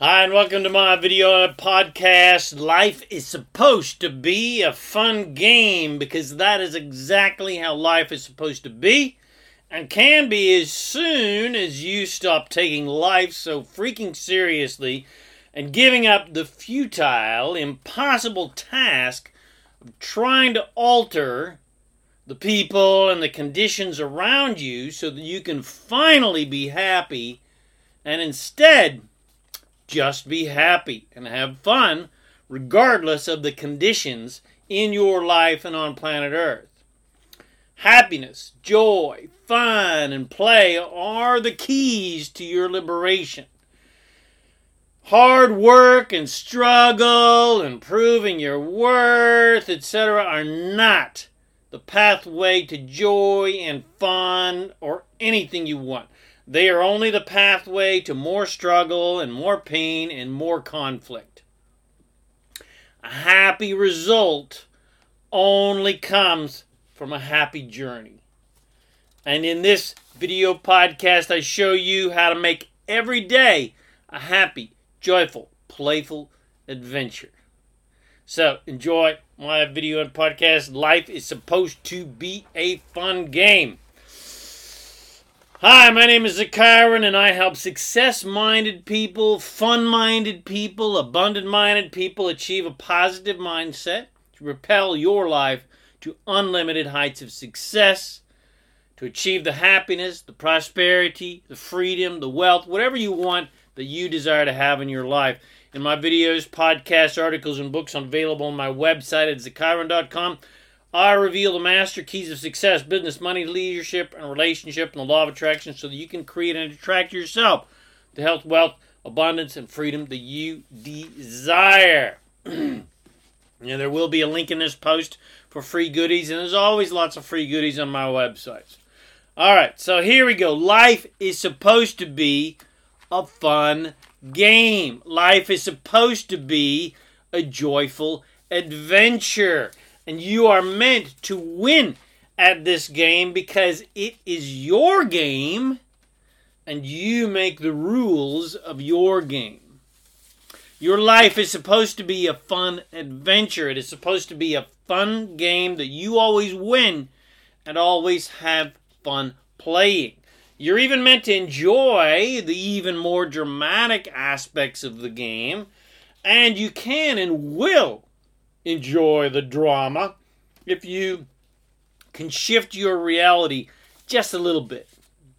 Hi, and welcome to my video podcast. Life is supposed to be a fun game because that is exactly how life is supposed to be and can be as soon as you stop taking life so freaking seriously and giving up the futile, impossible task of trying to alter the people and the conditions around you so that you can finally be happy and instead just be happy and have fun regardless of the conditions in your life and on planet Earth. Happiness, joy, fun, and play are the keys to your liberation. Hard work and struggle and proving your worth, etc. are not the pathway to joy and fun or anything you want. They are only the pathway to more struggle and more pain and more conflict. A happy result only comes from a happy journey. And in this video podcast, I show you how to make every day a happy, joyful, playful adventure. So, enjoy my video and podcast. Life is supposed to be a fun game. Hi, my name is Zakaran, and I help success-minded people, fun-minded people, abundant-minded people achieve a positive mindset to propel your life to unlimited heights of success, to achieve the happiness, the prosperity, the freedom, the wealth, whatever you want that you desire to have in your life. In my videos, podcasts, articles, and books available on my website at zakaran.com, I reveal the master keys of success, business, money, leadership, and relationship, and the law of attraction so that you can create and attract yourself the health, wealth, abundance, and freedom that you desire. There will be a link in this post for free goodies, and there's always lots of free goodies on my websites. Alright, so here we go. Life is supposed to be a fun game. Life is supposed to be a joyful adventure. And you are meant to win at this game because it is your game and you make the rules of your game. Your life is supposed to be a fun adventure. It is supposed to be a fun game that you always win and always have fun playing. You're even meant to enjoy the even more dramatic aspects of the game, and you can and will enjoy the drama if you can shift your reality just a little bit.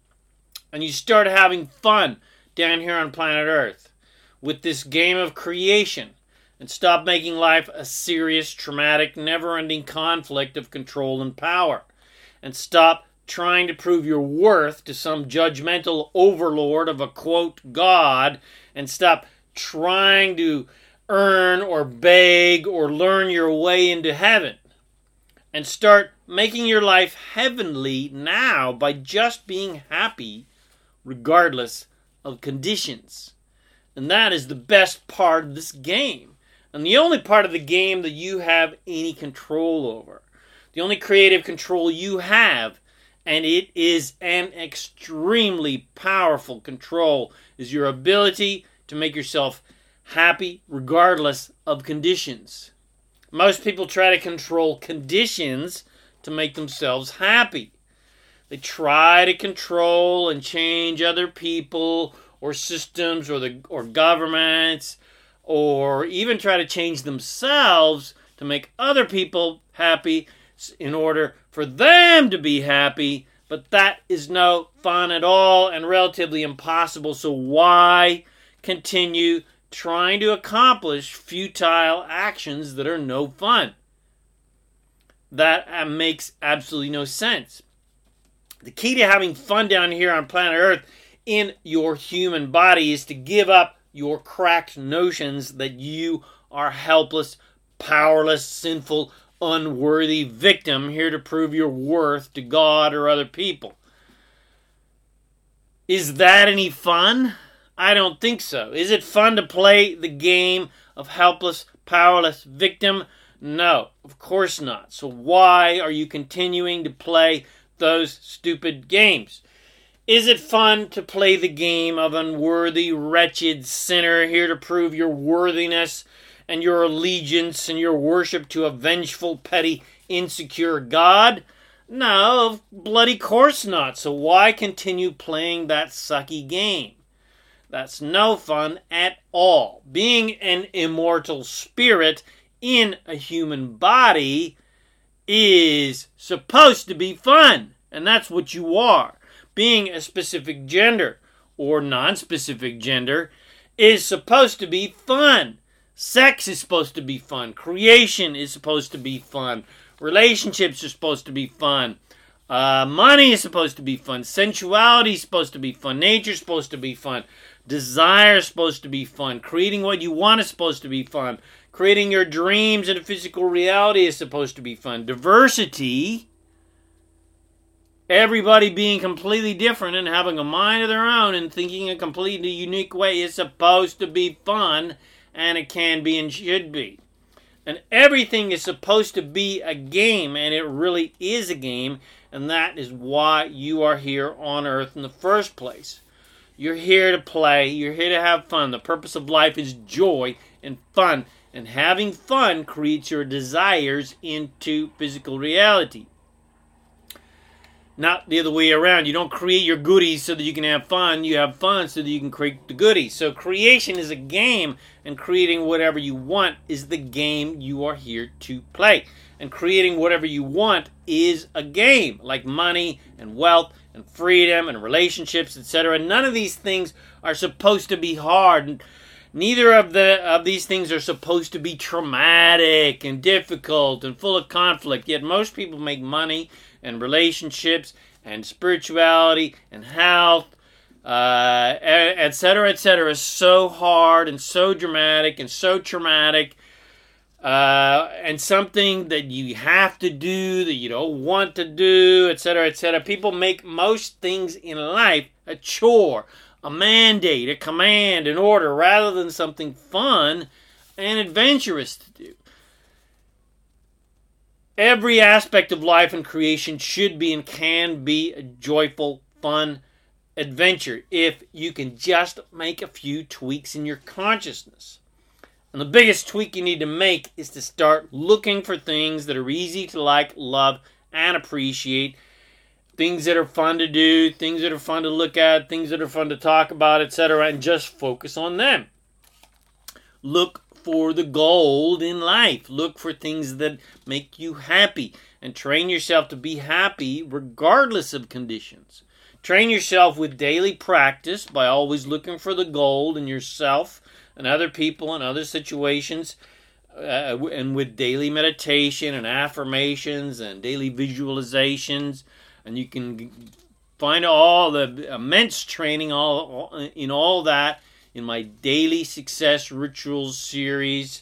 And you start having fun down here on planet Earth with this game of creation and stop making life a serious, traumatic, never-ending conflict of control and power. And stop trying to prove your worth to some judgmental overlord of a, quote, God, and stop trying to earn or beg or learn your way into heaven. And start making your life heavenly now by just being happy regardless of conditions. And that is the best part of this game. And the only part of the game that you have any control over. The only creative control you have, and it is an extremely powerful control, is your ability to make yourself happy regardless of conditions. Most people try to control conditions to make themselves happy. They try to control and change other people or systems or governments, or even try to change themselves to make other people happy in order for them to be happy. But that is no fun at all and relatively impossible. So why continue trying to accomplish futile actions that are no fun? That makes absolutely no sense. The key to having fun down here on planet Earth in your human body is to give up your cracked notions that you are helpless, powerless, sinful, unworthy victim here to prove your worth to God or other people. Is that any fun? I don't think so. Is it fun to play the game of helpless, powerless victim? No, of course not. So why are you continuing to play those stupid games? Is it fun to play the game of unworthy, wretched sinner here to prove your worthiness and your allegiance and your worship to a vengeful, petty, insecure God? No, bloody course not. So why continue playing that sucky game? That's no fun at all. Being an immortal spirit in a human body is supposed to be fun, and that's what you are. Being a specific gender or non-specific gender is supposed to be fun. Sex is supposed to be fun. Creation is supposed to be fun. Relationships are supposed to be fun. Money is supposed to be fun. Sensuality is supposed to be fun. Nature is supposed to be fun. Desire is supposed to be fun. Creating what you want is supposed to be fun. Creating your dreams into physical reality is supposed to be fun. Diversity, everybody being completely different and having a mind of their own and thinking a completely unique way, is supposed to be fun, and it can be and should be. And everything is supposed to be a game, and it really is a game, and that is why you are here on earth in the first place. You're here to play, you're here to have fun. The purpose of life is joy and fun, and having fun creates your desires into physical reality. Not the other way around. You don't create your goodies so that you can have fun. You have fun so that you can create the goodies. So creation is a game, and creating whatever you want is the game you are here to play. And creating whatever you want is a game, like money and wealth and freedom and relationships, etc. None of these things are supposed to be hard. Neither of these things are supposed to be traumatic and difficult and full of conflict. Yet most people make money and relationships and spirituality and health, etc., so hard and so dramatic and so traumatic, and something that you have to do, that you don't want to do, etc., etc. People make most things in life a chore, a mandate, a command, an order, rather than something fun and adventurous to do. Every aspect of life and creation should be and can be a joyful, fun adventure if you can just make a few tweaks in your consciousness. And the biggest tweak you need to make is to start looking for things that are easy to like, love, and appreciate. Things that are fun to do, things that are fun to look at, things that are fun to talk about, etc., and just focus on them. Look for the gold in life. Look for things that make you happy, and train yourself to be happy regardless of conditions. Train yourself with daily practice by always looking for the gold in yourself and other people and other situations, and with daily meditation and affirmations and daily visualizations. And you can find all the immense training in all that in my Daily Success Rituals series.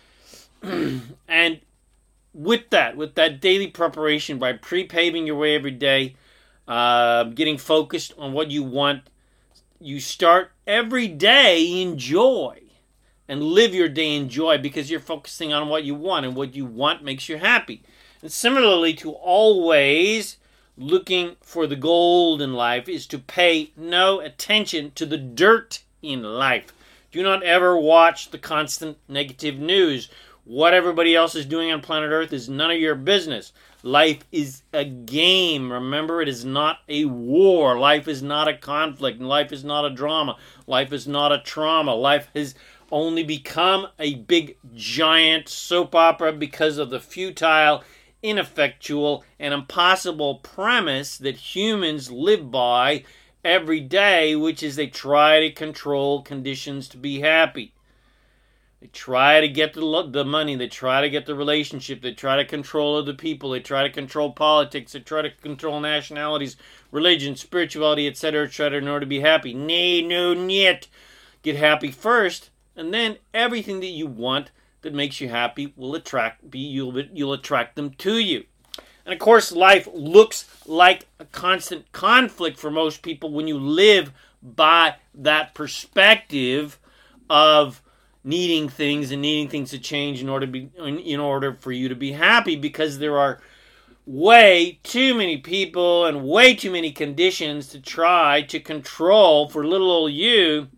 And with that daily preparation, by pre-paving your way every day, getting focused on what you want, you start every day in joy and live your day in joy, because you're focusing on what you want, and what you want makes you happy. And similarly to always looking for the gold in life is to pay no attention to the dirt in life. Do not ever watch the constant negative news. What everybody else is doing on planet Earth is none of your business. Life is a game. Remember, it is not a war. Life is not a conflict. Life is not a drama. Life is not a trauma. Life has only become a big, giant soap opera because of the futile, ineffectual, and impossible premise that humans live by every day, which is they try to control conditions to be happy. They try to get the money, they try to get the relationship, they try to control other people, they try to control politics, they try to control nationalities, religion, spirituality, etc., in order to be happy. Nay, no, niet. Get happy first, and then everything that you want that makes you happy will you'll attract them to you. And of course, life looks like a constant conflict for most people when you live by that perspective of needing things and needing things to change in order for you to be happy, because there are way too many people and way too many conditions to try to control for little old you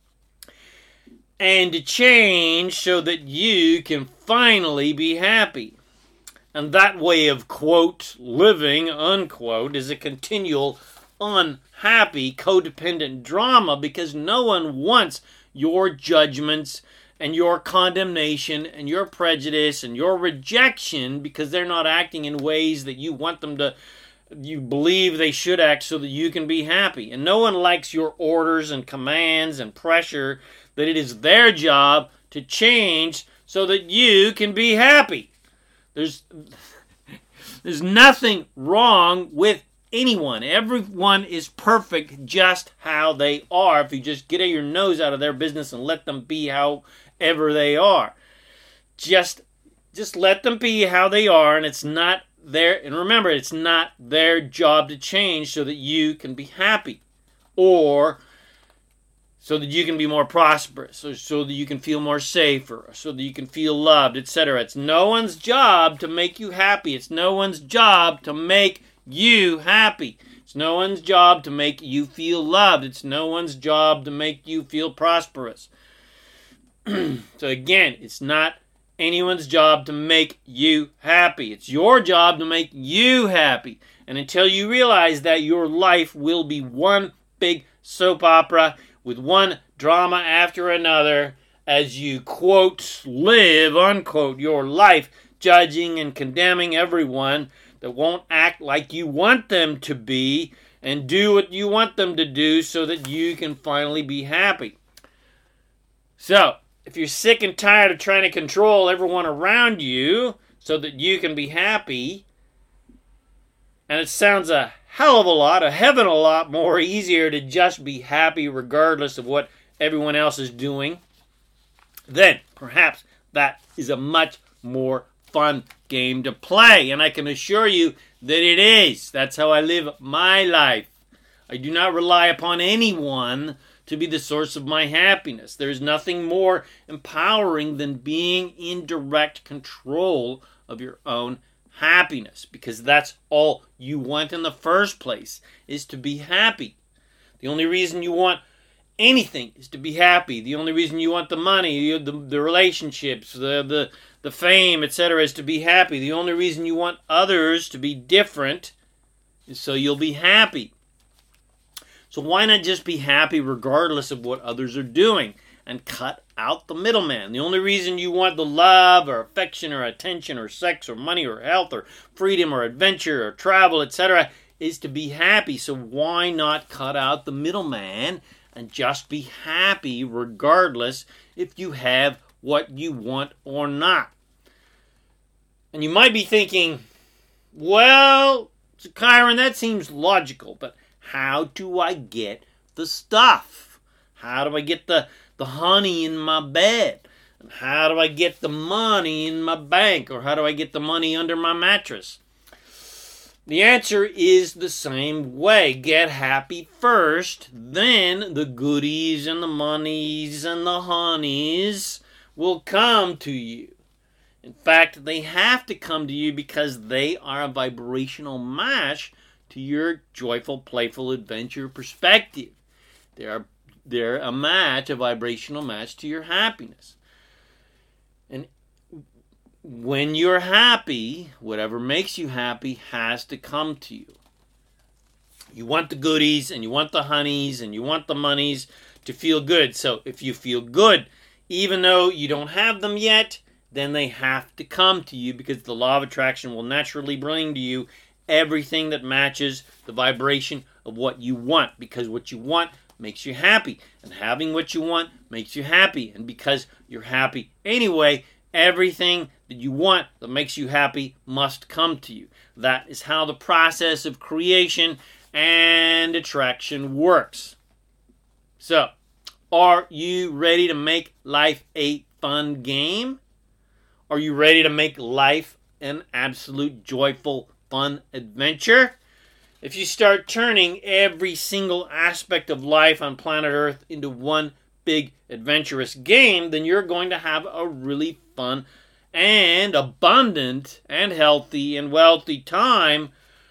and to change so that you can finally be happy. And that way of, quote, living, unquote, is a continual unhappy, codependent drama because no one wants your judgments and your condemnation and your prejudice and your rejection because they're not acting in ways that you want them to, you believe they should act so that you can be happy. And no one likes your orders and commands and pressure that it is their job to change so that you can be happy. There's nothing wrong with anyone. Everyone is perfect just how they are if you just get your nose out of their business and let them be however they are. Just let them be how they are, and it's not their, and remember, it's not their job to change so that you can be happy or so that you can be more prosperous, or so that you can feel more safer, or so that you can feel loved, etc. It's no one's job to make you happy. It's no one's job to make you happy. It's no one's job to make you feel loved. It's no one's job to make you feel prosperous. So again, it's not anyone's job to make you happy. It's your job to make you happy. And until you realize that, your life will be one big soap opera with one drama after another as you, quote, live, unquote, your life, judging and condemning everyone that won't act like you want them to be and do what you want them to do so that you can finally be happy. So, if you're sick and tired of trying to control everyone around you so that you can be happy, and it sounds a hell of a lot more easier to just be happy regardless of what everyone else is doing, then perhaps that is a much more fun game to play. And I can assure you that it is. That's how I live my life. I do not rely upon anyone to be the source of my happiness. There is nothing more empowering than being in direct control of your own happiness, because that's all you want in the first place, is to be happy. The only reason you want anything is to be happy. The only reason you want the money, the relationships, the fame, etc., is to be happy. The only reason you want others to be different is so you'll be happy. So why not just be happy regardless of what others are doing and cut out the middleman? The only reason you want the love or affection or attention or sex or money or health or freedom or adventure or travel, etc., is to be happy. So why not cut out the middleman and just be happy regardless if you have what you want or not? And you might be thinking, well, Kyron, that seems logical, but how do I get the stuff? How do I get the honey in my bed? And how do I get the money in my bank? Or how do I get the money under my mattress? The answer is the same way. Get happy first, then the goodies and the monies and the honeys will come to you. In fact, they have to come to you because they are a vibrational match to your joyful, playful adventure perspective. They're a match, a vibrational match to your happiness. And when you're happy, whatever makes you happy has to come to you. You want the goodies, and you want the honeys, and you want the monies to feel good. So if you feel good, even though you don't have them yet, then they have to come to you, because the law of attraction will naturally bring to you everything that matches the vibration of what you want, because what you want makes you happy, and having what you want makes you happy, and because you're happy anyway, everything that you want that makes you happy must come to you. That is how the process of creation and attraction works. So, are you ready to make life a fun game? Are you ready to make life an absolute joyful fun adventure? If you start turning every single aspect of life on planet Earth into one big adventurous game, then you're going to have a really fun and abundant and healthy and wealthy time,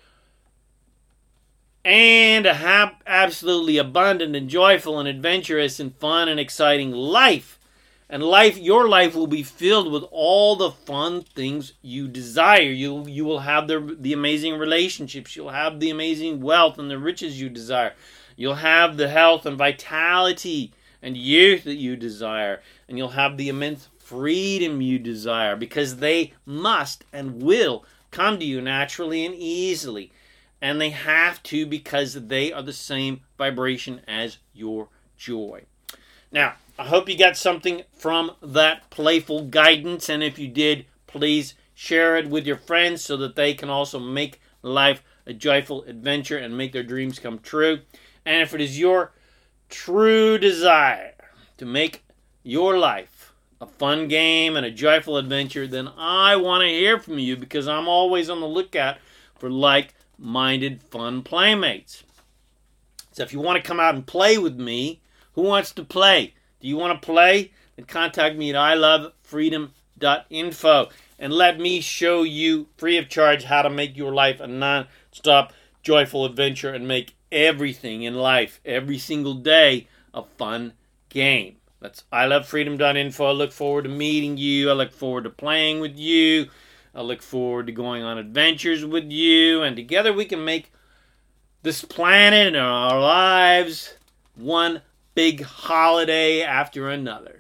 and a absolutely abundant and joyful and adventurous and fun and exciting life. And your life will be filled with all the fun things you desire. You will have the amazing relationships. You'll have the amazing wealth and the riches you desire. You'll have the health and vitality and youth that you desire. And you'll have the immense freedom you desire, because they must and will come to you naturally and easily. And they have to, because they are the same vibration as your joy. Now, I hope you got something from that playful guidance, and if you did, please share it with your friends so that they can also make life a joyful adventure and make their dreams come true. And if it is your true desire to make your life a fun game and a joyful adventure, then I want to hear from you, because I'm always on the lookout for like-minded fun playmates. So if you want to come out and play with me, who wants to play? Do you want to play? Then contact me at ilovefreedom.info and let me show you free of charge how to make your life a non-stop joyful adventure and make everything in life, every single day, a fun game. That's ilovefreedom.info. I look forward to meeting you. I look forward to playing with you. I look forward to going on adventures with you. And together we can make this planet and our lives one big holiday after another.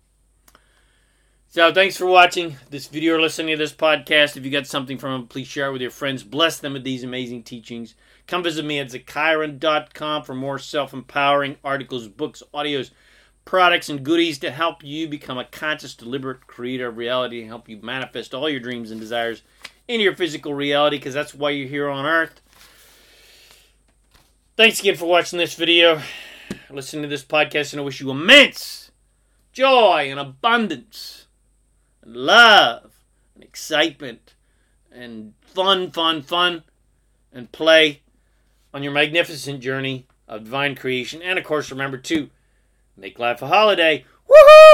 So thanks for watching this video or listening to this podcast. If you got something from it, please share it with your friends. Bless them with these amazing teachings. Come visit me at zakairan.com for more self-empowering articles, books, audios, products, and goodies to help you become a conscious, deliberate creator of reality and help you manifest all your dreams and desires into your physical reality, because that's why you're here on Earth. Thanks again for watching this video, listening to this podcast, and I wish you immense joy and abundance and love and excitement and fun, and play on your magnificent journey of divine creation. And of course, remember to make life a holiday. Woohoo!